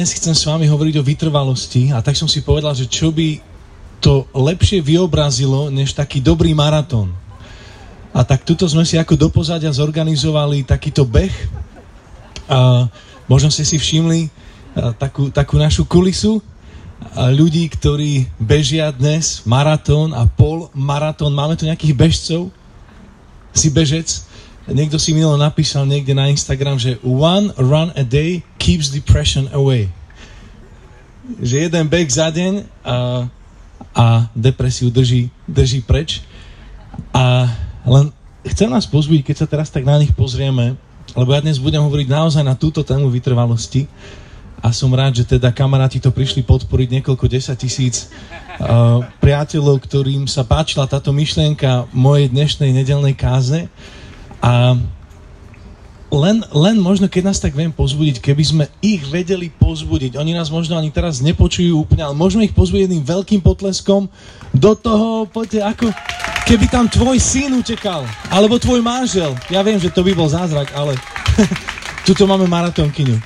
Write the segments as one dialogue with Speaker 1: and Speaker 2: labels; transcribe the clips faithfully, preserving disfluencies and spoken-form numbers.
Speaker 1: Dnes chcem s vami hovoriť o vytrvalosti a tak som si povedal, že čo by to lepšie vyobrazilo, než taký dobrý maratón. A tak tuto sme si ako do pozadia zorganizovali takýto beh. A možno ste si všimli takú, takú našu kulisu. A ľudí, ktorí bežia dnes maratón a pol maratón. Máme tu nejakých bežcov? Si bežec? Niekto si milo napísal niekde na Instagram, že one run a day keeps depression away. Že jeden beh za deň a, a depresiu drží, drží preč. A len chcem nás pozbudiť, keď sa teraz tak na nich pozrieme, lebo ja dnes budem hovoriť naozaj na túto tému vytrvalosti. A som rád, že teda kamaráti to prišli podporiť, niekoľko desať tisíc uh, priateľov, ktorým sa páčila táto myšlienka mojej dnešnej nedeľnej kázne. A len, len možno, keď nás tak viem pozbudiť, keby sme ich vedeli pozbudiť, oni nás možno ani teraz nepočujú úplne, ale môžeme ich pozbudiť jedným veľkým potleskom do toho, poďte, ako keby tam tvoj syn utekal, alebo tvoj manžel. Ja viem, že to by bol zázrak, ale tuto máme maratónkyňu.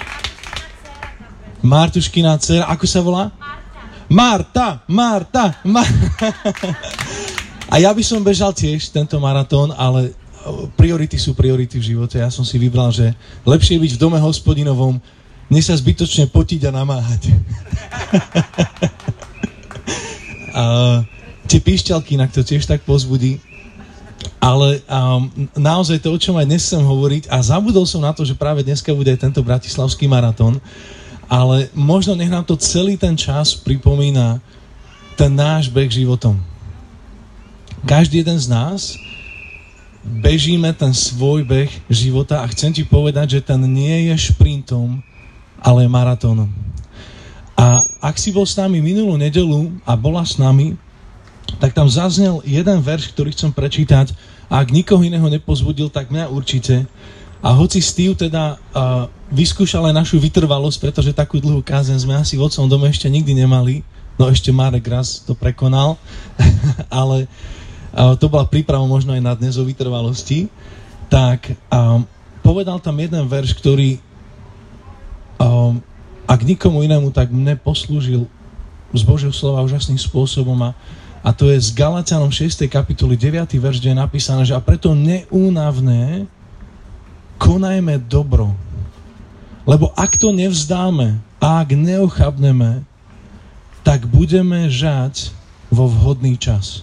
Speaker 1: Martuškina dcera, ako sa volá? Marta, Marta, Marta. A ja by som bežal tiež tento maratón, ale priority sú priority v živote. Ja som si vybral, že lepšie je byť v dome hospodinovom, než sa zbytočne potiť a namáhať. A tie píšťalky, inak to tiež tak pozbudí. Ale um, naozaj to, o čom aj dnes chcem hovoriť, a zabudol som na to, že práve dneska bude aj tento bratislavský maratón, ale možno nech nám to celý ten čas pripomína ten náš beh životom. Každý jeden z nás bežíme ten svoj beh života a chcem ti povedať, že ten nie je šprintom, ale maratónom. A ak si bol s nami minulú nedeľu a bola s nami, tak tam zaznel jeden verš, ktorý chcem prečítať, a ak nikoho iného nepozbudil, tak mňa určite. A hoci Steve teda uh, vyskúšal aj našu vytrvalosť, pretože takú dlhú kázeň sme asi v otcom dome ešte nikdy nemali, no ešte Marek raz to prekonal, ale uh, to bola príprava možno aj na dnes o vytrvalosti, tak um, povedal tam jeden verš, ktorý um, ak nikomu inému, tak mne poslúžil z Božieho slova úžasným spôsobom, a, a to je z Galatianom šiestej kapitoly deviaty verš, kde je napísané, že a preto neúnavné konajme dobro. Lebo ak to nevzdáme a ak neochabneme, tak budeme žať vo vhodný čas.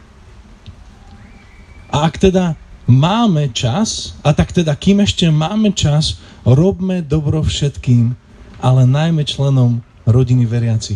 Speaker 1: A ak teda máme čas, a tak teda kým ešte máme čas, robme dobro všetkým, ale najmä členom rodiny veriacich.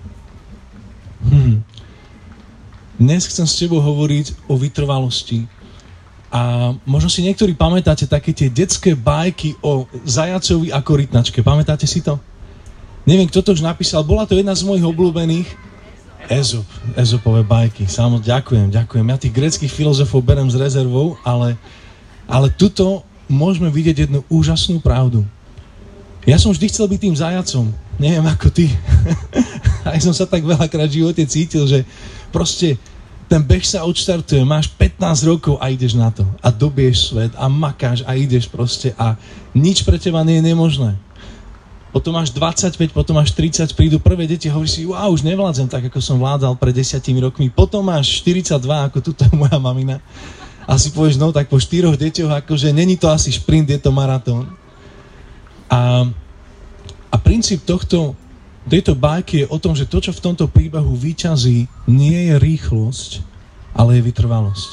Speaker 1: Hm. Dnes chcem s tebou hovoriť o vytrvalosti. A možno si niektorí pamätáte také tie detské bajky o zajacovi a korytnačke. Pamätáte si to? Neviem, kto to už napísal. Bola to jedna z mojich obľúbených. Ezop. Ezopové bajky. Samozrejme, ďakujem, ďakujem. Ja tých gréckych filozofov berem s rezervou, ale, ale tuto môžeme vidieť jednu úžasnú pravdu. Ja som vždy chcel byť tým zajacom. Neviem ako ty. Aj som sa tak veľakrát v živote cítil, že proste ten beh sa odštartuje, máš pätnásť rokov a ideš na to. A dobieš svet a makáš a ideš proste a nič pre teba nie je nemožné. Potom máš dvadsaťpäť, potom máš tridsať, prídu prvé deti a hovoríš si, wow, už nevládzem tak, ako som vládal pred desiatimi rokmi. Potom máš štyridsaťdva, ako tuto je moja mamina. A si povieš, no tak po štyroch deťoch, akože není to asi šprint, je to maratón. A, a princíp tohto tejto bajky je o tom, že to, čo v tomto príbehu víťazí, nie je rýchlosť, ale je vytrvalosť.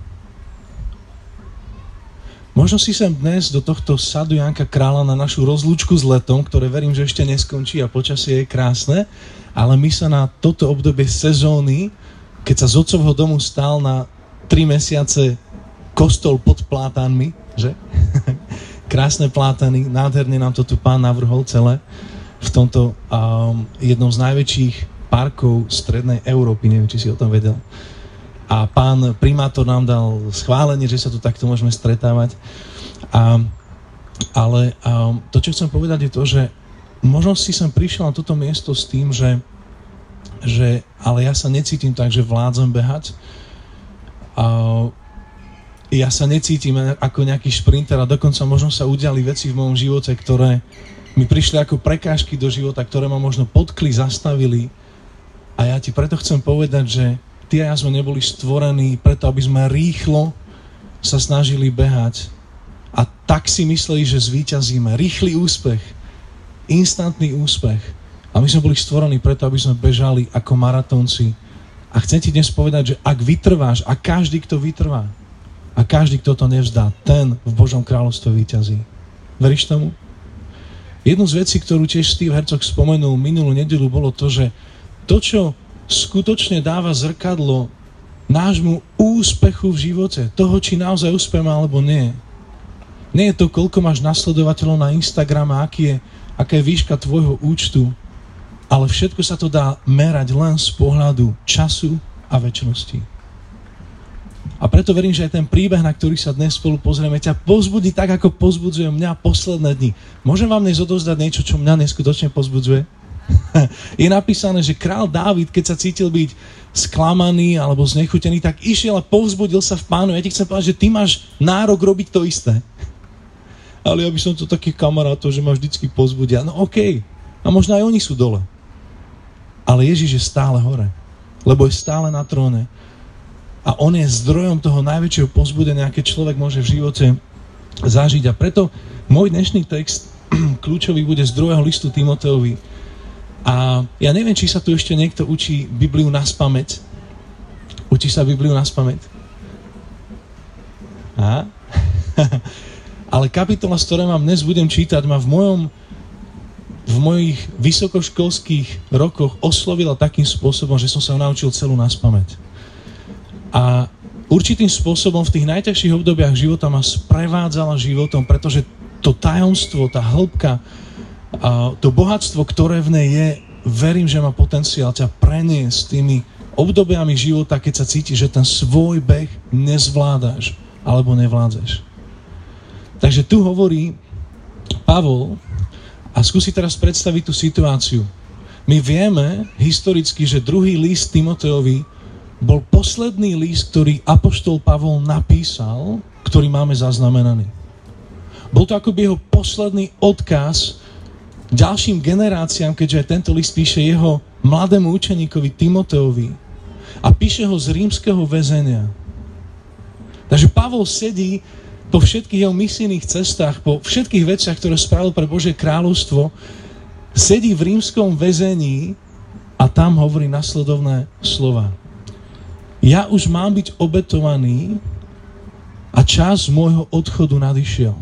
Speaker 1: Možno si sem dnes do tohto sadu Janka Kráľa na našu rozlúčku s letom, ktoré verím, že ešte neskončí a počasie je krásne, ale my sa na toto obdobie sezóny, keď sa z otcovho domu stál na tri mesiace kostol pod plátanmi, že? Krásne plátany, nádherne nám to tu pán navrhol celé, v tomto um, jednom z najväčších parkov strednej Európy, neviem, či si o tom vedel. A pán primátor nám dal schválenie, že sa tu takto môžeme stretávať. A, ale um, to, čo chcem povedať, je to, že možno si som prišiel na toto miesto s tým, že, že ale ja sa necítim tak, že vládzem behať. A ja sa necítim ako nejaký šprinter a dokonca možno sa udiali veci v mojom živote, ktoré mi prišli ako prekážky do života, ktoré ma možno potkli, zastavili. A ja ti preto chcem povedať, že ty a ja sme neboli stvorení preto, aby sme rýchlo sa snažili behať a tak si mysleli, že zvíťazíme. Rýchly úspech, instantný úspech. A my sme boli stvorení preto, aby sme bežali ako maratónci. A chcem ti dnes povedať, že ak vytrváš, a každý, kto vytrvá, a každý, kto to nevzdá, ten v Božom kráľovstve víťazí. Veríš tomu? Jednu z vecí, ktorú tiež Steve Herzog spomenul minulú nedeľu, bolo to, že to, čo skutočne dáva zrkadlo nášmu úspechu v živote, toho, či naozaj úspeme alebo nie. Nie je to, koľko máš nasledovateľov na Instagrame, aký je, aká je výška tvojho účtu, ale všetko sa to dá merať len z pohľadu času a večnosti. A preto verím, že aj ten príbeh, na ktorý sa dnes spolu pozrieme, ťa povzbudí tak, ako povzbudzuje mňa posledné dni. Môžem vám dnes odovzdať niečo, čo mňa neskutočne povzbudzuje? Je napísané, že král Dávid, keď sa cítil byť sklamaný alebo znechutený, tak išiel a povzbudil sa v Pánu. Ja ti chcem povedať, že ty máš nárok robiť to isté. Ale ja by som to takých kamarátov, že ma vždycky povzbudia. No okej, okay. A možno aj oni sú dole. Ale Ježiš je stále hore, lebo je stále na tróne. A on je zdrojom toho najväčšieho povzbudenia, aké človek môže v živote zažiť. A preto môj dnešný text kľúčový bude z druhého listu Timoteovi. A ja neviem, či sa tu ešte niekto učí Bibliu naspamäť. Učí sa Bibliu naspamäť? A? Ale kapitola, z ktorej vám dnes budem čítať, ma v mojom v mojich vysokoškolských rokoch oslovila takým spôsobom, že som sa ho naučil celú naspamäť. A určitým spôsobom v tých najťažších obdobiach života ma sprevádzala životom, pretože to tajomstvo, tá hĺbka, a to bohatstvo, ktoré v nej je, verím, že má potenciál ťa preniesť tými obdobiami života, keď sa cítiš, že ten svoj beh nezvládaš alebo nevládzeš. Takže tu hovorí Pavol a skúsi teraz predstaviť tú situáciu. My vieme historicky, že druhý list Timoteovi bol posledný list, ktorý apoštol Pavol napísal, ktorý máme zaznamenaný. Bol to akoby jeho posledný odkaz ďalším generáciám, keďže aj tento list píše jeho mladému učeníkovi Timoteovi a píše ho z rímskeho väzenia. Takže Pavol sedí po všetkých jeho misijných cestách, po všetkých veciach, ktoré spravil pre Božie kráľovstvo, sedí v rímskom väzení a tam hovorí nasledovné slova. Ja už mám byť obetovaný a čas môjho odchodu nadišiel.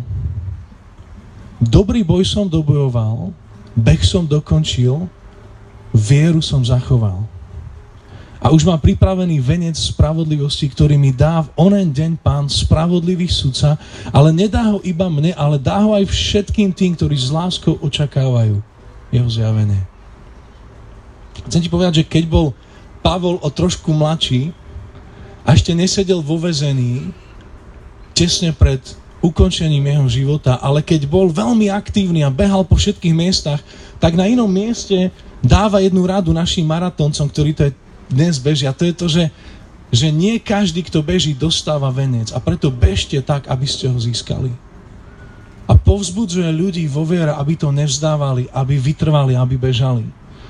Speaker 1: Dobrý boj som dobojoval, beh som dokončil, vieru som zachoval. A už má pripravený venec spravodlivosti, ktorý mi dá v onen deň Pán, spravodlivý sudca, ale nedá ho iba mne, ale dá ho aj všetkým tým, ktorí s láskou očakávajú jeho zjavenie. Chcem ti povedať, že keď bol Pavol o trošku mladší a ešte nesedel vo väzení tesne pred ukončením jeho života, ale keď bol veľmi aktívny a behal po všetkých miestach, tak na inom mieste dáva jednu radu našim maratóncom, ktorí to je dnes bežia. To je to, že, že nie každý, kto beží, dostáva venec. A preto bežte tak, aby ste ho získali. A povzbudzuje ľudí vo viere, aby to nevzdávali, aby vytrvali, aby bežali.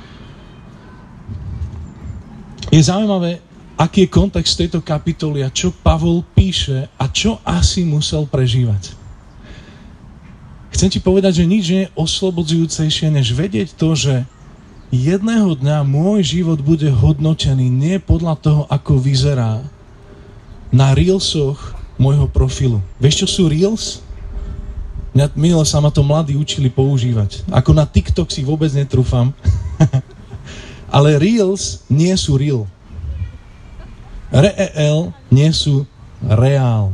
Speaker 1: Je zaujímavé, aký je kontext tejto kapitoly a čo Pavol píše a čo asi musel prežívať. Chcem ti povedať, že nič nie je oslobodzujúcejšie, než vedieť to, že jedného dňa môj život bude hodnotený nie podľa toho, ako vyzerá na reelsoch môjho profilu. Vieš, čo sú reels? Mňa minule sa ma to mladí učili používať. Ako na TikTok si vôbec netrúfam. Ale reels nie sú real. Reel nie sú reál.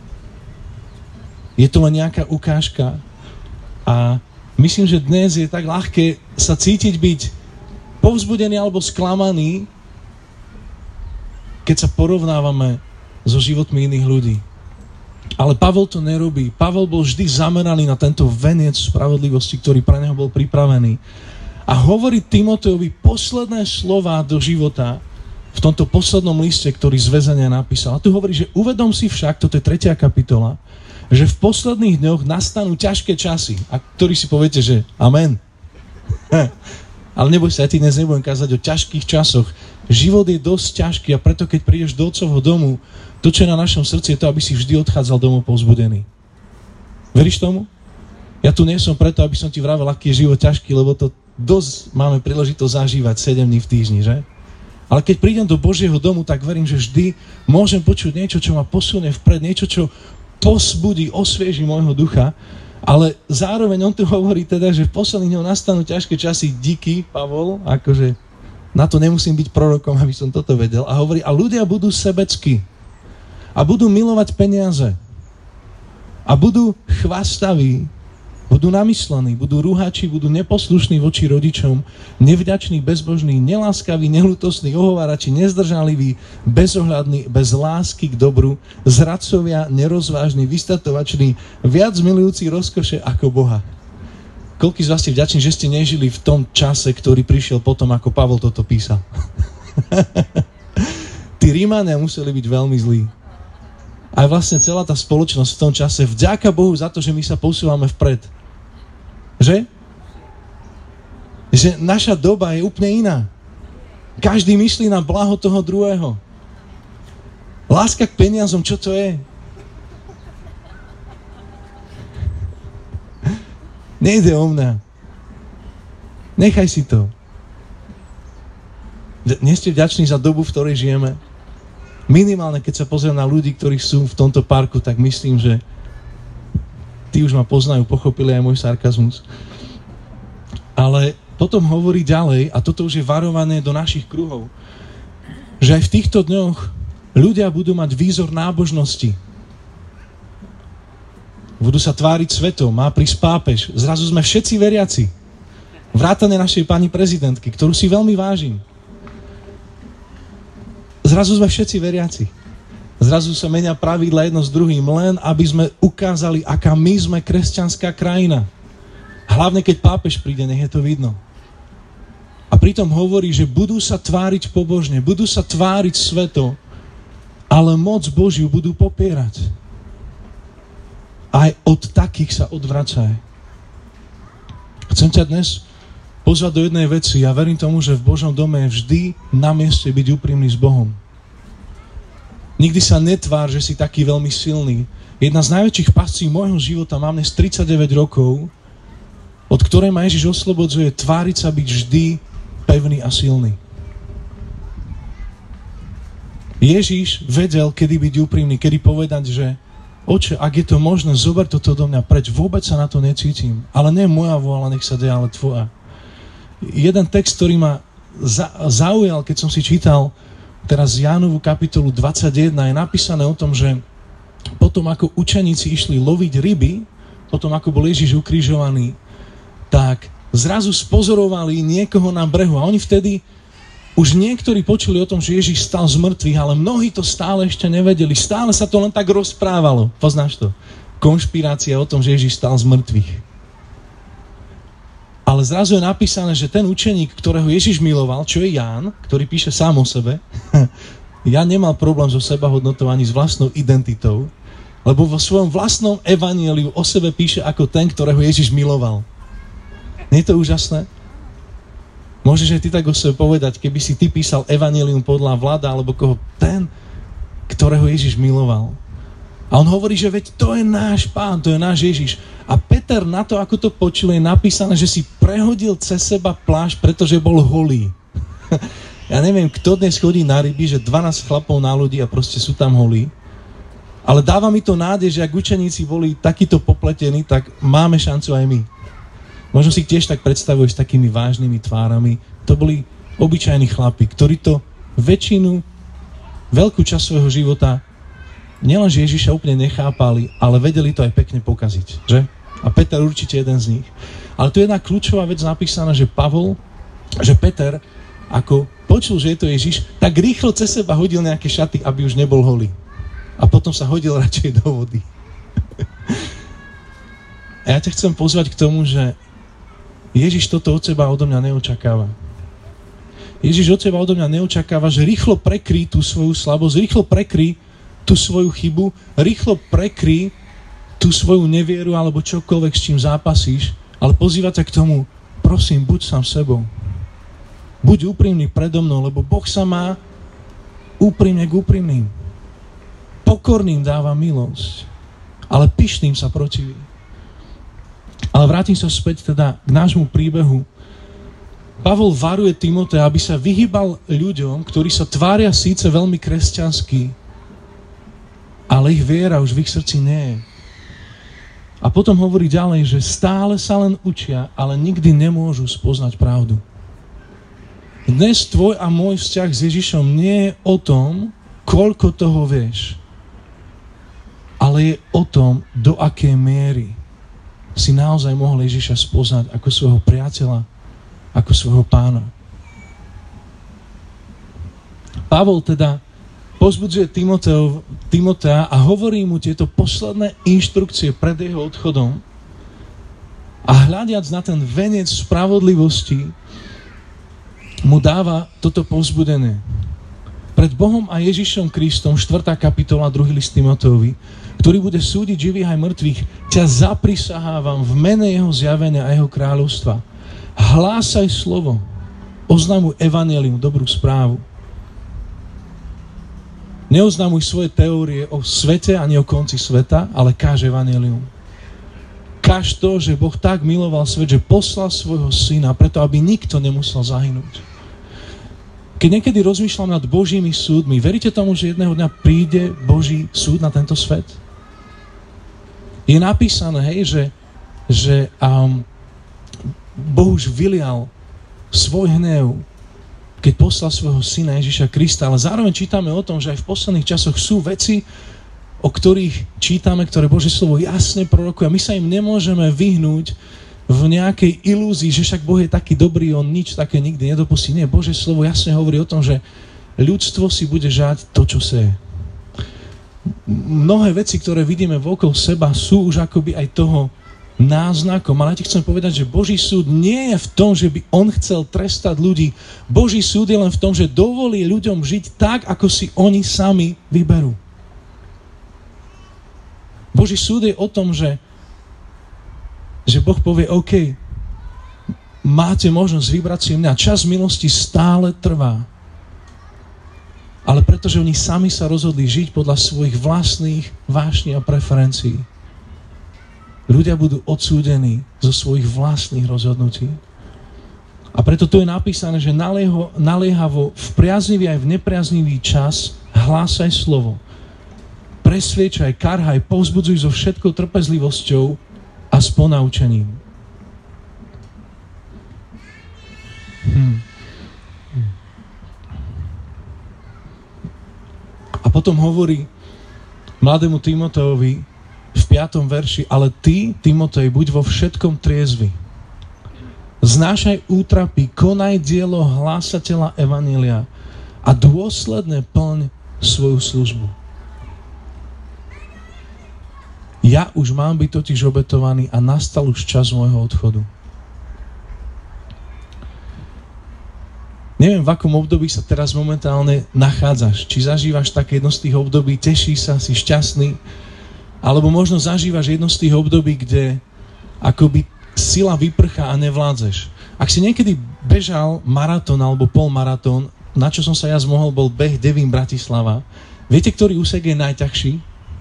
Speaker 1: Je to len nejaká ukážka a myslím, že dnes je tak ľahké sa cítiť byť povzbudený alebo sklamaný, keď sa porovnávame so životmi iných ľudí. Ale Pavol to nerobí. Pavol bol vždy zameraný na tento veniec spravodlivosti, ktorý pre neho bol pripravený. A hovorí Timoteovi posledné slová do života v tomto poslednom liste, ktorý z väzenia napísal. A tu hovorí, že uvedom si však, toto je tretia kapitola, že v posledných dňoch nastanú ťažké časy, a ktorí si poviete, že amen. Ale neboj sa, ja ti dnes nebudem kázať o ťažkých časoch. Život je dosť ťažký a preto, keď prídeš do otcovho domu, to, čo je na našom srdci, je to, aby si vždy odchádzal domov povzbudený. Veríš tomu? Ja tu nie som preto, aby som ti vravel, aký je život ťažký, lebo to dosť máme príležitosť zažívať sedem dní v týždni, že? Ale keď prídem do Božieho domu, tak verím, že vždy môžem počuť niečo, čo ma posunie vpred, niečo, čo posbudí, osvieži môjho ducha, ale zároveň on tu hovorí teda, že v posledných dňoch nastanú ťažké časy, díky, Pavol, akože na to nemusím byť prorokom, aby som toto vedel, a hovorí, a ľudia budú sebeckí a budú milovať peniaze a budú chvastaví, budú namyslení, budú rúhači, budú neposlušní voči rodičom, nevďační, bezbožní, neláskaví, nehlútostní, ohovárači, nezdržanliví, bezohľadní, bez lásky k dobru, zradcovia, nerozvážni, vystatovační, viac milujúci rozkoše ako Boha. Koľký z vás ste vďační, že ste nežili v tom čase, ktorý prišiel potom, ako Pavol toto písal? Tí Rímania museli byť veľmi zlí. Aj vlastne celá tá spoločnosť v tom čase, vďaka Bohu za to, že my sa posúvame vpred. Že? Že naša doba je úplne iná. Každý myslí na blaho toho druhého. Láska k peniazom, čo to je? Nejde o mňa. Nechaj si to. Nie ste vďační za dobu, v ktorej žijeme? Minimálne, keď sa pozriem na ľudí, ktorí sú v tomto parku, tak myslím, že tí už ma poznajú, pochopili aj môj sarkazmus. Ale potom hovorí ďalej, a toto už je varované do našich kruhov, že aj v týchto dňoch ľudia budú mať výzor nábožnosti. Budú sa tváriť svetom, má prísť pápež. Zrazu sme všetci veriaci. Vrátane našej pani prezidentky, ktorú si veľmi vážim. Zrazu sme všetci veriaci. Zrazu sa menia pravidla jedno s druhým, len aby sme ukázali, aká my sme kresťanská krajina. Hlavne, keď pápež príde, nech je to vidno. A pritom hovorí, že budú sa tváriť pobožne, budú sa tváriť sveto, ale moc Božiu budú popierať. Aj od takých sa odvracaj. Chcem ťa dnes pozvať do jednej veci. Ja verím tomu, že v Božom dome je vždy na mieste byť úprimný s Bohom. Nikdy sa netvár, že si taký veľmi silný. Jedna z najväčších pascí môjho života, mám dnes tridsaťdeväť rokov, od ktorej ma Ježiš oslobodzuje tváriť sa byť vždy pevný a silný. Ježiš vedel, kedy byť úprimný, kedy povedať, že Oče, ak je to možné, zober toto do mňa preč, vôbec sa na to necítim. Ale nie moja vôľa, nech sa deje, ale tvoja. Jeden text, ktorý ma za, zaujal, keď som si čítal teraz Jánovu kapitolu dvadsaťjeden, je napísané o tom, že potom ako učeníci išli loviť ryby, potom ako bol Ježiš ukrižovaný, tak zrazu spozorovali niekoho na brehu a oni vtedy už niektorí počuli o tom, že Ježiš stal z mŕtvych, ale mnohí to stále ešte nevedeli. Stále sa to len tak rozprávalo. Poznáš to? Konšpirácia o tom, že Ježiš stal z mŕtvych. Ale zrazu je napísané, že ten učeník, ktorého Ježiš miloval, čo je Ján, ktorý píše sám o sebe, Ján nemal problém so sebahodnotou ani s vlastnou identitou, lebo vo svojom vlastnom evanjeliu o sebe píše ako ten, ktorého Ježiš miloval. Nie je to úžasné? Môžeš aj ty tak o sebe povedať, keby si ty písal evanjelium podľa Vlada, alebo koho, ten, ktorého Ježiš miloval. A on hovorí, že veď to je náš Pán, to je náš Ježiš. A Peter na to, ako to počul, je napísané, že si prehodil cez seba plášť, pretože bol holý. Ja neviem, kto dnes chodí na ryby, že dvanásť chlapov na ľudí a proste sú tam holí. Ale dáva mi to nádej, že ak učeníci boli takíto popletení, tak máme šancu aj my. Možno si tiež tak predstavuješ s takými vážnymi tvárami. To boli obyčajní chlapi, ktorí to väčšinu, veľkú časť svojho života nielenže Ježiša úplne nechápali, ale vedeli to aj pekne pokaziť, že? A Peter určite jeden z nich. Ale tu je jedna kľúčová vec napísaná, že Pavol, že Peter, ako počul, že je to Ježiš, tak rýchlo cez seba hodil nejaké šaty, aby už nebol holý. A potom sa hodil radšej do vody. A ja ťa chcem pozvať k tomu, že Ježiš toto od seba odo mňa neočakáva. Ježiš od seba odo mňa neočakáva, že rýchlo prekry tú svoju slabosť, rýchlo prekry tú svoju chybu, rýchlo prekry tú svoju nevieru alebo čokoľvek, s čím zápasíš, ale pozýva ťa k tomu, prosím, buď sám sebou. Buď úprimný predo mnou, lebo Boh sa má úprimne k úprimným. Pokorným dáva milosť, ale pyšným sa protiví. Ale vrátim sa späť teda k nášmu príbehu. Pavol varuje Timotea, aby sa vyhýbal ľuďom, ktorí sa tvária síce veľmi kresťanskí, ale ich viera už v ich srdci nie je. A potom hovorí ďalej, že stále sa len učia, ale nikdy nemôžu spoznať pravdu. Dnes tvoj a môj vzťah s Ježišom nie je o tom, koľko toho vieš, ale je o tom, do akej miery si naozaj mohol Ježiša spoznať ako svojho priateľa, ako svojho pána. Pavol teda pozbudzuje Timoteo, Timotea a hovorí mu tieto posledné inštrukcie pred jeho odchodom a hľadiac na ten venec spravodlivosti mu dáva toto povzbudenie. Pred Bohom a Ježišom Kristom, štvrtá kapitola, druhý list Timoteovi, ktorý bude súdiť živých aj mŕtvych, ťa zaprisahávam v mene jeho zjavenia a jeho kráľovstva. Hlásaj slovo, oznamuj evanjelium, dobrú správu. Neoznamuj svoje teórie o svete ani o konci sveta, ale káž evanjelium. Káž to, že Boh tak miloval svet, že poslal svojho syna, preto aby nikto nemusel zahynúť. Keď niekedy rozmýšľam nad Božími súdmi, veríte tomu, že jedného dňa príde Boží súd na tento svet? Je napísané, hej, že, že um, Boh už vylial svoj hnev, keď poslal svojho syna Ježiša Krista, ale zároveň čítame o tom, že aj v posledných časoch sú veci, o ktorých čítame, ktoré Božie slovo jasne prorokuje. A my sa im nemôžeme vyhnúť v nejakej ilúzii, že však Boh je taký dobrý, on nič také nikdy nedopustí. Nie, Božie slovo jasne hovorí o tom, že ľudstvo si bude žať to, čo seje. Mnohé veci, ktoré vidíme vokolo seba, sú už akoby aj toho náznakom, ale ja ti chcem povedať, že Boží súd nie je v tom, že by on chcel trestať ľudí. Boží súd je len v tom, že dovolí ľuďom žiť tak, ako si oni sami vyberú. Boží súd je o tom, že že Boh povie, OK, máte možnosť vybrať si mňa. Čas milosti stále trvá. Ale pretože oni sami sa rozhodli žiť podľa svojich vlastných vášní a preferencií, ľudia budú odsúdení zo svojich vlastných rozhodnutí. A preto tu je napísané, že nalieho, naliehavo v priaznivý aj v nepriaznivý čas hlásaj slovo. Presviečaj, karhaj, povzbudzuj so všetkou trpezlivosťou a s ponaučením. Hm. A potom hovorí mladému Timoteovi v piatom verši, ale ty, Timotej, buď vo všetkom triezvy. Znášaj útrapy, konaj dielo hlásateľa evanjelia a dôsledne plň svoju službu. Ja už mám byť totiž obetovaný a nastal už čas môjho odchodu. Neviem, v akom období sa teraz momentálne nachádzaš. Či zažívaš také jedno z tých období, tešíš sa, si šťastný, alebo možno zažívaš jedno z tých období, kde akoby sila vyprchá a nevládzeš. Ak si niekedy bežal maratón alebo polmaratón, na čo som sa ja zmohol, bol beh Devín Bratislava. Viete, ktorý úsek je najťažší?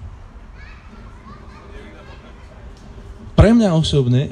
Speaker 1: Pre mňa osobne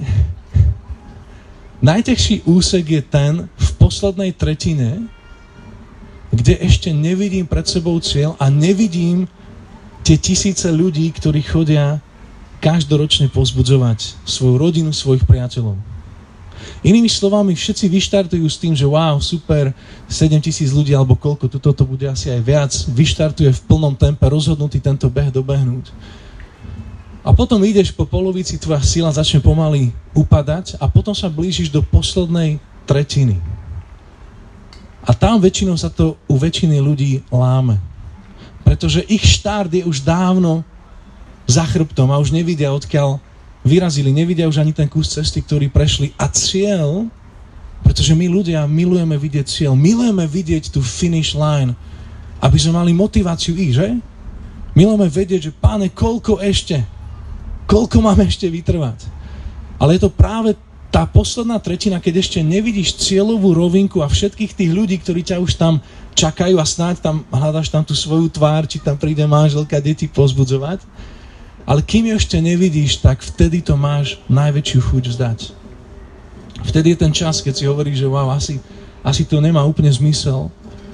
Speaker 1: najťažší úsek je ten v poslednej tretine, kde ešte nevidím pred sebou cieľ a nevidím tie tisíce ľudí, ktorí chodia každoročne povzbudzovať svoju rodinu, svojich priateľov. Inými slovami, všetci vyštartujú s tým, že wow, super, sedem tisíc ľudí, alebo koľko, tuto to bude asi aj viac, vyštartuje v plnom tempe, rozhodnutý tento beh dobehnúť. A potom ideš po polovici, tvoja sila začne pomaly upadať a potom sa blížiš do poslednej tretiny. A tam väčšinou sa to u väčšiny ľudí láme. Pretože ich štart je už dávno za chrbtom a už nevidia, odkiaľ vyrazili, nevidia už ani ten kus cesty, ktorý prešli. A cieľ, pretože my ľudia milujeme vidieť cieľ, milujeme vidieť tú finish line, aby sme mali motiváciu ísť, že? Milujeme vedieť, že Páne, koľko ešte? Koľko máme ešte vytrvať? Ale je to práve tá posledná tretina, keď ešte nevidíš cieľovú rovinku a všetkých tých ľudí, ktorí ťa už tam čakajú a snáď tam hľadaš tam tú svoju tvár, či tam príde manželka, deti pozbudzovať. Ale kým ju ešte nevidíš, tak vtedy to máš najväčšiu chuť vzdať. Vtedy je ten čas, keď si hovoríš, že wow, asi, asi to nemá úplne zmysel.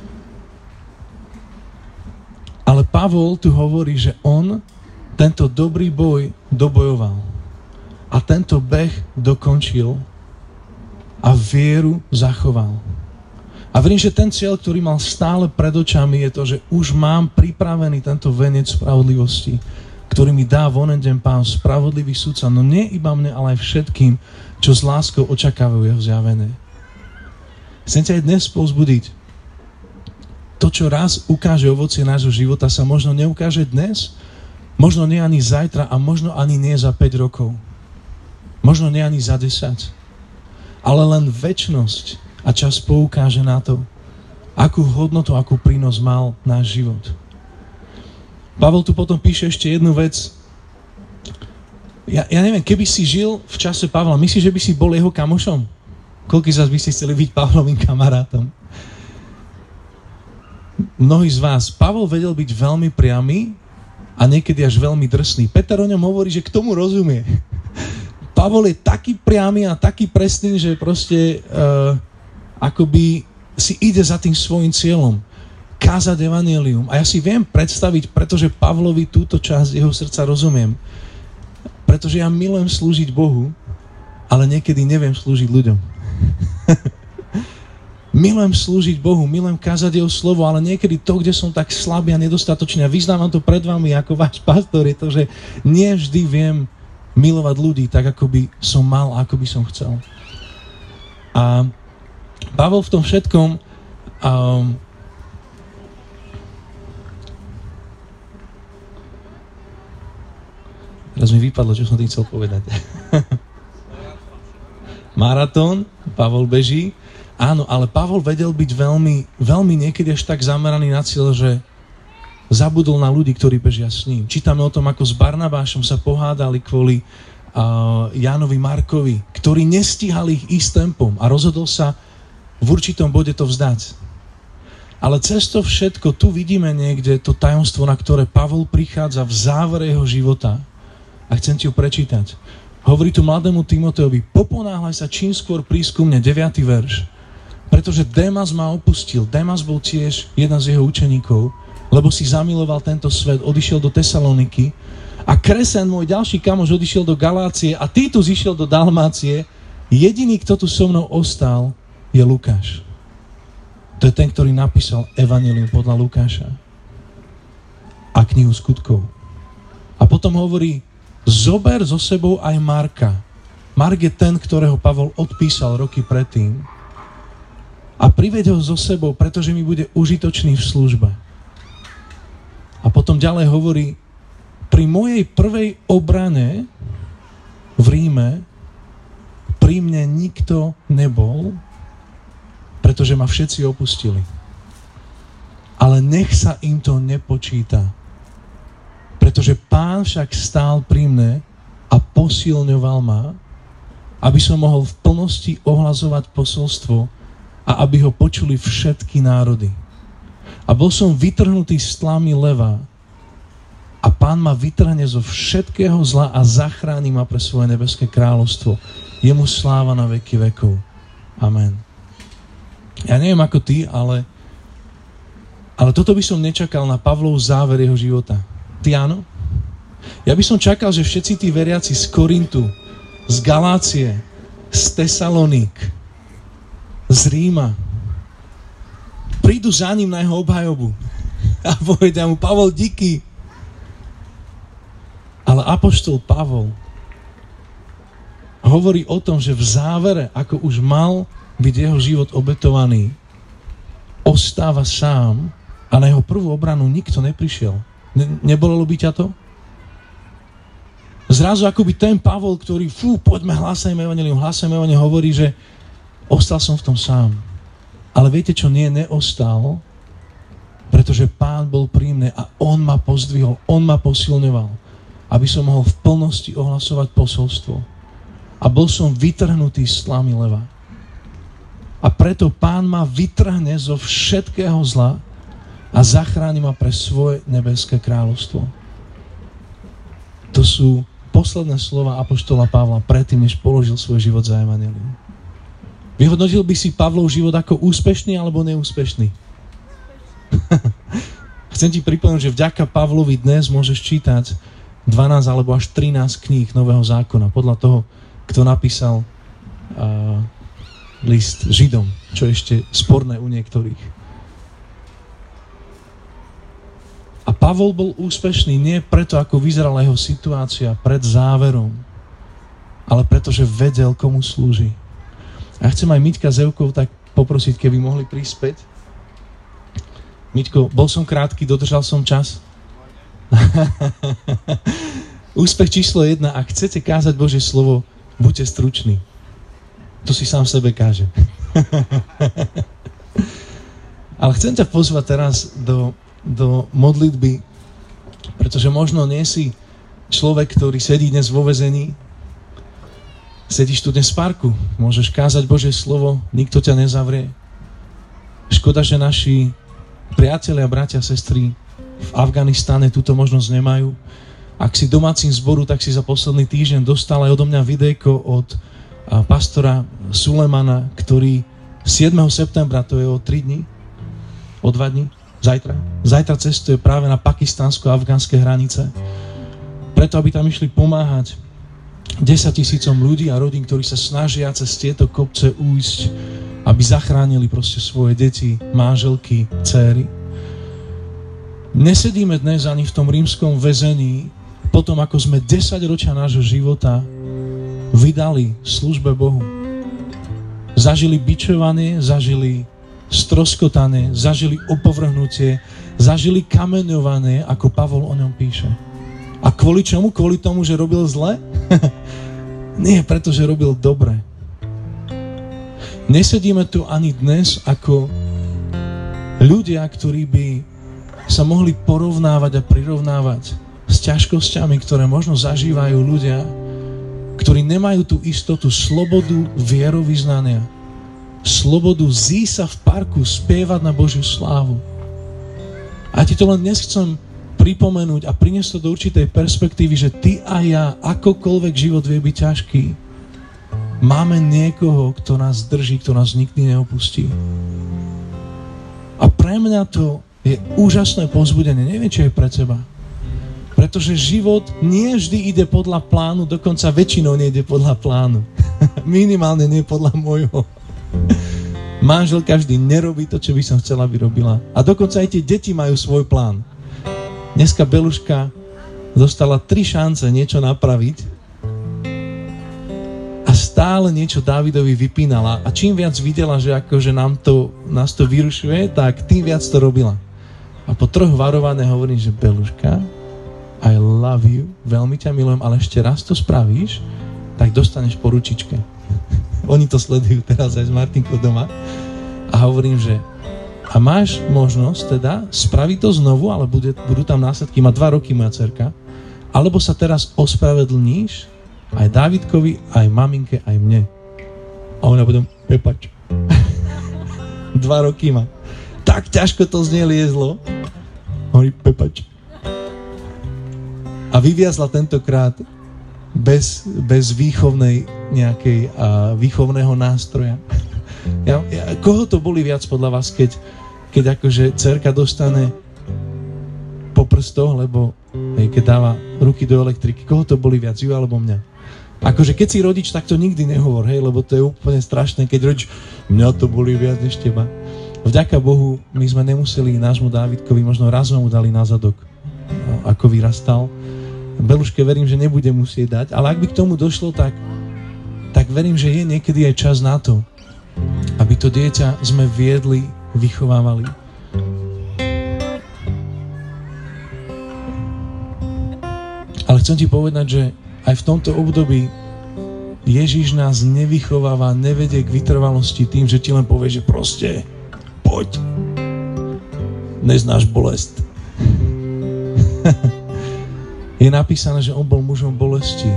Speaker 1: Ale Pavol tu hovorí, že on tento dobrý boj dobojoval. A tento beh dokončil a vieru zachoval. A verím, že ten cieľ, ktorý mal stále pred očami, je to, že už mám pripravený tento venec spravodlivosti, ktorý mi dá v onen deň Pán, spravodlivý sudca, no nie iba mne, ale aj všetkým, čo s láskou očakávajú jeho zjavené. Chcem ťa aj dnes povzbudiť. To, čo raz ukáže ovocie nášho života, sa možno neukáže dnes, možno nie ani zajtra a možno ani nie za päť rokov. Možno nie ani za desať. Ale len večnosť a čas poukáže na to, akú hodnotu, akú prínos mal náš život. Pavel tu potom píše ešte jednu vec. Ja, ja neviem, keby si žil v čase Pavla, myslíš, že by si bol jeho kamošom? Koľký z vás by ste chceli byť Pavlovým kamarátom? Mnohí z vás. Pavel vedel byť veľmi priamy a niekedy až veľmi drsný. Peter o ňom hovorí, že k tomu rozumie. Pavol je taký priamy a taký presný, že proste uh, akoby si ide za tým svojím cieľom. Kázať evanjelium. A ja si viem predstaviť, pretože Pavlovi túto časť jeho srdca rozumiem. Pretože ja milujem slúžiť Bohu, ale niekedy neviem slúžiť ľuďom. Milujem slúžiť Bohu, milujem kázať jeho slovo, ale niekedy to, kde som tak slabý a nedostatočný, a vyznávam to pred vami ako váš pastor, je to, že nie vždy viem milovať ľudí tak, ako by som mal, ako by som chcel. A Pavel v tom všetkom um, teraz mi vypadlo, čo som tým chcel povedať. Maratón, Pavol beží. Áno, ale Pavol vedel byť veľmi, veľmi niekedy až tak zameraný na cieľ, že zabudol na ľudí, ktorí bežia s ním. Čítame o tom, ako s Barnabášom sa pohádali kvôli uh, Jánovi Markovi, ktorí nestíhali ich ísť tempom a rozhodol sa v určitom bode to vzdať. Ale cez to všetko tu vidíme niekde to tajomstvo, na ktoré Pavol prichádza v závere jeho života. A chcem ti ho prečítať. Hovorí tu mladému Timoteovi: poponáhľaj sa čím skôr prísť ku mne, deviaty verš. Pretože Démas ma opustil. Démas bol tiež jeden z jeho učeníkov, lebo si zamiloval tento svet, odišiel do Tesaloniky. A Kresen, môj ďalší kamoš, odišiel do Galácie a Titus išiel do Dalmácie. Jediný, kto tu so mnou ostal, je Lukáš. To je ten, ktorý napísal Evanjelium podľa Lukáša a knihu skutkov. A potom hovorí: zober so sebou aj Marka. Mark je ten, ktorého Pavol odpísal roky predtým. A priveď ho so sebou, pretože mi bude užitočný v službe. A potom ďalej hovorí: pri mojej prvej obrane v Ríme pri mne nikto nebol, pretože ma všetci opustili. Ale nech sa im to nepočíta. Pretože Pán však stál pri mne a posilňoval ma, aby som mohol v plnosti ohlasovať posolstvo a aby ho počuli všetky národy. A bol som vytrhnutý z tlámy leva a Pán ma vytrhne zo všetkého zla a zachráni ma pre svoje nebeské kráľovstvo. Jemu sláva na veky vekov. Amen. Ja neviem ako ty, ale, ale toto by som nečakal na Pavlov záver jeho života. Ty áno? Ja by som čakal, že všetci tí veriaci z Korintu, z Galácie, z Tesaloník, z Ríma prídu za ním na jeho obhajobu a povedia mu: Pavol, díky. Ale apoštol Pavol hovorí o tom, že v závere, ako už mal byť jeho život obetovaný, ostáva sám a na jeho prvú obranu nikto neprišiel. Ne- nebolelo by ťa to? Zrazu akoby ten Pavol, ktorý fú, poďme, hlásajme evanjelium, hlásajme evanjelium, hovorí, že ostal som v tom sám. Ale viete čo, nie, neostal, pretože Pán bol pri mne a On ma pozdvihol, On ma posilňoval. aby som mohol v plnosti ohlasovať posolstvo. A bol som vytrhnutý z slamy leva. A preto Pán ma vytrhne zo všetkého zla a zachráni ma pre svoje nebeské kráľovstvo. To sú posledné slova apoštola Pavla predtým, než položil svoj život za evanjelium. Vyhodnotil by si Pavlov život ako úspešný alebo neúspešný? Chcem ti pripomenúť, že vďaka Pavlovi dnes môžeš čítať dvanásť alebo až trinásť kníh Nového zákona, podľa toho, kto napísal uh, list Židom, čo je ešte sporné u niektorých. A Pavol bol úspešný nie preto, ako vyzerala jeho situácia pred záverom, ale preto, že vedel, komu slúži. A ja chcem aj Miťka s Evkou tak poprosiť, keby mohli prísť späť. Miťko, bol som krátky, dodržal som čas. Úspech číslo jedna. Ak chcete kázať Božie slovo, buďte struční. To si sám sebe káže. Ale chcem ťa pozvať teraz do, do modlitby, pretože možno nie si človek, ktorý sedí dnes vo väzení. Sedíš tu dnes v parku, môžeš kázať Božie slovo, nikto ťa nezavrie. Škoda, že naši priatelia, bratia, sestry v Afganistane túto možnosť nemajú. Ak si domácim zboru, tak si za posledný týždeň dostal aj odo mňa videjko od pastora Sulemana, ktorý siedmeho septembra, to je o tri dni, o dva dni, zajtra, zajtra cestuje práve na pakistánsko-afgánske hranice. Preto, aby tam išli pomáhať desaťtisícom ľudí a rodín, ktorí sa snažia cez tieto kopce újsť, aby zachránili proste svoje deti, manželky, dcéry. Nesedíme dnes ani v tom rímskom väzení, potom ako sme desať ročia nášho života vydali službe Bohu. Zažili bičovanie, zažili stroskotanie, zažili opovrhnutie, zažili kameňovanie, ako Pavol o ňom píše. A kvôli čomu? Kvôli tomu, že robil zle? Nie, pretože robil dobre. Nesedíme tu ani dnes ako ľudia, ktorí by sa mohli porovnávať a prirovnávať s ťažkosťami, ktoré možno zažívajú ľudia, ktorí nemajú tú istotu slobodu vierovyznania, slobodu zísť sa v parku, spievať na Božiu slávu. A ti to len dnes chcem pripomenúť a priniesť to do určitej perspektívy, že ty a ja, akokoľvek život vie byť ťažký, máme niekoho, kto nás drží, kto nás nikdy neopustí. A pre mňa to je úžasné povzbudenie. Neviem, či je pre teba. Pretože život nie vždy ide podľa plánu, dokonca väčšinou nejde podľa plánu. Minimálne nie podľa môjho. Manželka vždy nerobí to, čo by som chcela, aby robila. A dokonca aj tie deti majú svoj plán. Dneska Beluška dostala tri šance niečo napraviť a stále niečo Dávidovi vypínala. A čím viac videla, že akože nám to, nás to vyrušuje, tak tým viac to robila. A po troch varované hovorím, že Beluška, I love you, veľmi ťa milujem, ale ešte raz to spravíš, tak dostaneš po ručičke. Oni to sledujú teraz aj s Martinkou doma. A hovorím, že a máš možnosť teda spraviť to znovu, ale bude, budú tam následky, má dva roky moja dcerka, alebo sa teraz ospravedlníš aj Dávidkovi, aj maminke, aj mne. A ona potom, prepač. Dva roky má. Tak ťažko to z nej liezlo. Hovorí, prepač. A vyviazla tentokrát bez, bez výchovnej nejakej a, výchovného nástroja. Ja, ja, koho to boli viac podľa vás, keď, keď akože dcerka dostane po prstoch, lebo hej, keď dáva ruky do elektriky, koho to boli viac, ju alebo mňa? Akože keď si rodič, tak to nikdy nehovor, hej, lebo to je úplne strašné, keď rodič, mňa to boli viac než teba. Vďaka Bohu, my sme nemuseli nášmu Dávidkovi, možno raz sme mu dali na zadok, ako vyrastal. Beluške verím, že nebude musieť dať, ale ak by k tomu došlo, tak, tak verím, že je niekedy aj čas na to, aby to dieťa sme viedli, vychovávali. Ale chcem ti povedať, že aj v tomto období Ježiš nás nevychováva, nevedie k vytrvalosti tým, že ti len povie, že proste poď, neznáš bolesť. je napísané, že on bol mužom bolesti.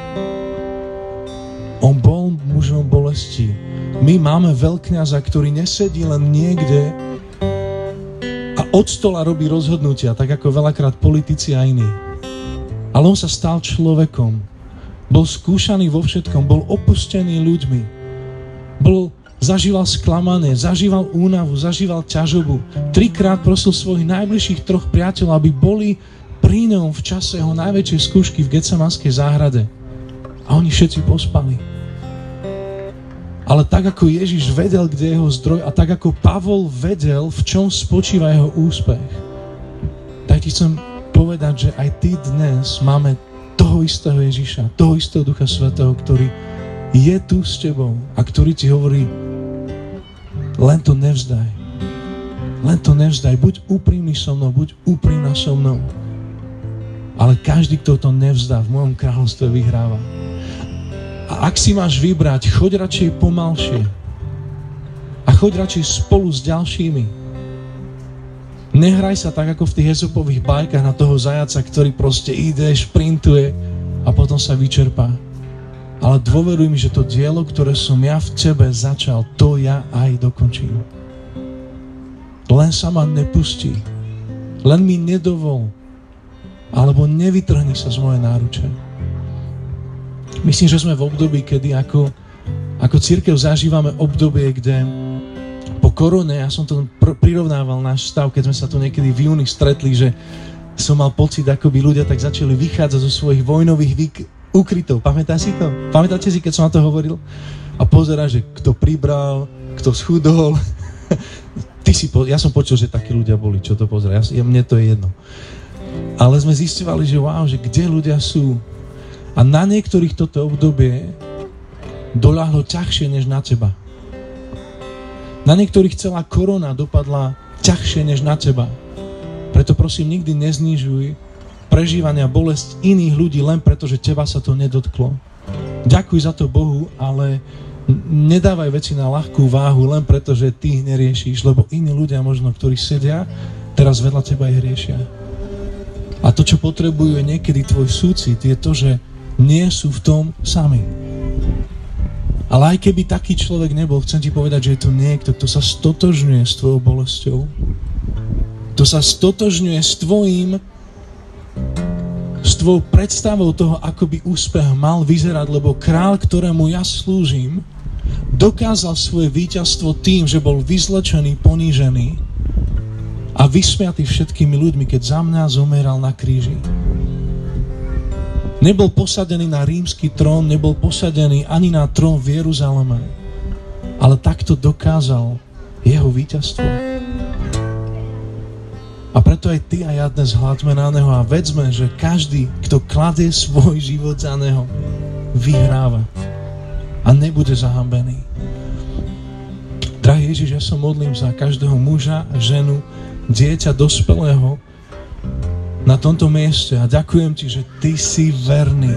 Speaker 1: On bol mužom bolesti. My máme veľkňaza, ktorý nesedí len niekde a od stola robí rozhodnutia, tak ako veľakrát politici a iní. Ale on sa stal človekom. Bol skúšaný vo všetkom, bol opustený ľuďmi. Bol, zažíval sklamanie, zažíval únavu, zažíval ťažobu. Trikrát prosil svojich najbližších troch priateľov, aby boli pri ňom v čase jeho najväčšej skúšky v Getsemanskej záhrade. A oni všetci pospali. Ale tak ako Ježiš vedel, kde je jeho zdroj, a tak ako Pavol vedel, v čom spočíva jeho úspech, tak ti chcem povedať, že aj ty dnes máme toho istého Ježiša, toho istého Ducha Svätého, ktorý je tu s tebou a ktorý ti hovorí: len to nevzdaj. Len to nevzdaj. Buď úprimný so mnou, buď úprimná so mnou. Ale každý, kto to nevzdá, v mojom kráľovstve vyhráva. A ak si máš vybrať, choď radšej pomalšie. A choď radšej spolu s ďalšími. Nehraj sa tak, ako v tých Ezopových bajkách na toho zajaca, ktorý proste ide, šprintuje a potom sa vyčerpá. Ale dôveruj mi, že to dielo, ktoré som ja v tebe začal, to ja aj dokončím. Len sa ma nepustí. Len mi nedovol. Alebo nevytrhni sa z mojej náruče. Myslím, že sme v období, kedy ako, ako cirkev zažívame obdobie, kde po korone, ja som to pr- prirovnával náš stav, keď sme sa tu niekedy v júni stretli, že som mal pocit, ako by ľudia tak začali vychádzať zo svojich vojnových výk- úkrytov. Pamätáš si to? Pamätáte si, keď som na to hovoril? A pozerá, že kto pribral, kto schudol. Ty si po- ja som počul, že takí ľudia boli, čo to pozerá. Ja, mne to je jedno. Ale sme zisťovali, že wow, že kde ľudia sú. A na niektorých toto obdobie doľahlo ťažšie než na teba. Na niektorých celá korona dopadla ťažšie než na teba. Preto prosím, nikdy neznižuj prežívania bolesť iných ľudí len preto, že teba sa to nedotklo. Ďakuj za to Bohu, ale nedávaj veci na ľahkú váhu len preto, že ty ich neriešiš, lebo iní ľudia možno, ktorí sedia, teraz vedľa teba ich riešia. A to, čo potrebujú, je niekedy tvoj súcit, je to, že nie sú v tom sami. Ale aj keby taký človek nebol, chcem ti povedať, že je to niekto, kto sa stotožňuje s tvojou bolesťou. Kto sa stotožňuje s tvojím, s tvojou predstavou toho, ako by úspech mal vyzerať, lebo kráľ, ktorému ja slúžim, dokázal svoje víťazstvo tým, že bol vyzlečený, ponížený a vysmiatý všetkými ľuďmi, keď za mňa zomeral na kríži. Nebol posadený na rímsky trón, nebol posadený ani na trón v Jeruzaleme, ale takto dokázal jeho víťazstvo. A preto aj ty a ja dnes hľadme na neho a vedzme, že každý, kto kladie svoj život za neho, vyhráva a nebude zahambený. Drahý Ježiš, ja sa modlím za každého muža, ženu, dieťa, dospelého na tomto mieste a ďakujem ti, že ty si verný.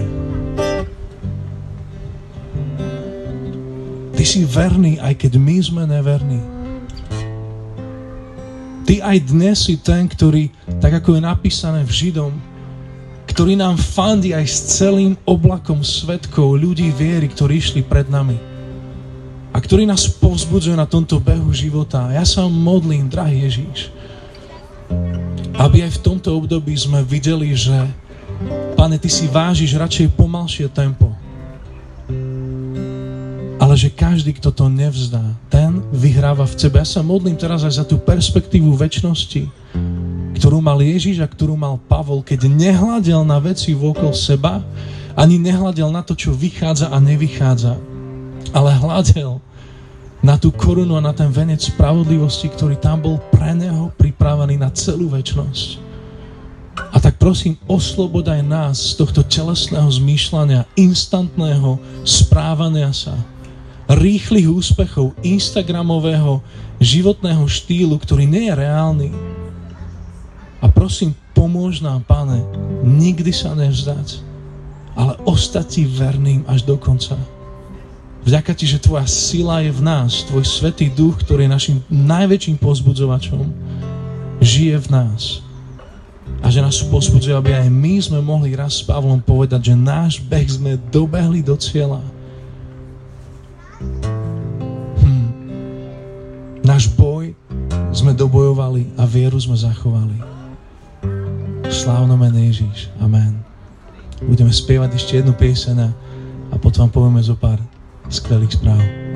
Speaker 1: Ty si verný, aj keď my sme neverní. Ty aj dnes si ten, ktorý, tak ako je napísané v Židom, ktorý nám fandí aj s celým oblakom svedkov, ľudí viery, ktorí išli pred nami. A ktorý nás povzbudzuje na tomto behu života. Ja sa modlím, drahý Ježíš, aby aj v tomto období sme videli, že Pane, ty si vážiš radšej pomalšie tempo. Ale že každý, kto to nevzdá, ten vyhráva v tebe. Ja sa modlím teraz aj za tú perspektívu večnosti, ktorú mal Ježiš a ktorú mal Pavol, keď nehľadel na veci vôkol seba, ani nehľadel na to, čo vychádza a nevychádza, ale hľadel na tú korunu a na ten venec spravodlivosti, ktorý tam bol pre neho pripravený na celú večnosť. A tak prosím, oslobodaj nás z tohto telesného zmýšľania, instantného správania sa, rýchlych úspechov, instagramového životného štýlu, ktorý nie je reálny. A prosím, pomôž nám, Pane, nikdy sa nevzdať, ale ostať ti verným až do konca. Vďaka ti, že tvoja sila je v nás, tvoj Svätý Duch, ktorý je našim najväčším povzbudzovačom, žije v nás. A že nás povzbudzuje, aby aj my sme mohli raz s Pavlom povedať, že náš beh sme dobehli do cieľa. Hm. Náš boj sme dobojovali a vieru sme zachovali. Slávno mene Ježíš. Amen. Budeme spievať ešte jednu pieseň a potom vám povieme zo pár skvelých správ.